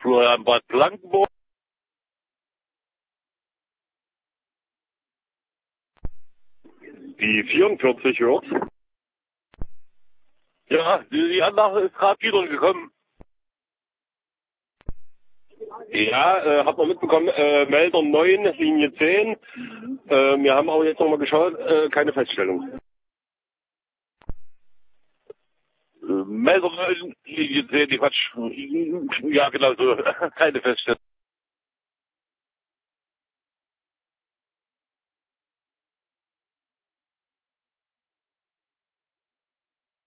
Florian Bad Blankenburg. Die 44 hört. Ja, die Anlage ist gerade wieder gekommen. Ja, hat man mitbekommen, Melder 9, Linie 10. Wir haben aber jetzt nochmal geschaut, keine Feststellung. Melder, die Quatsch. Ja, genau so. Keine Feststellung.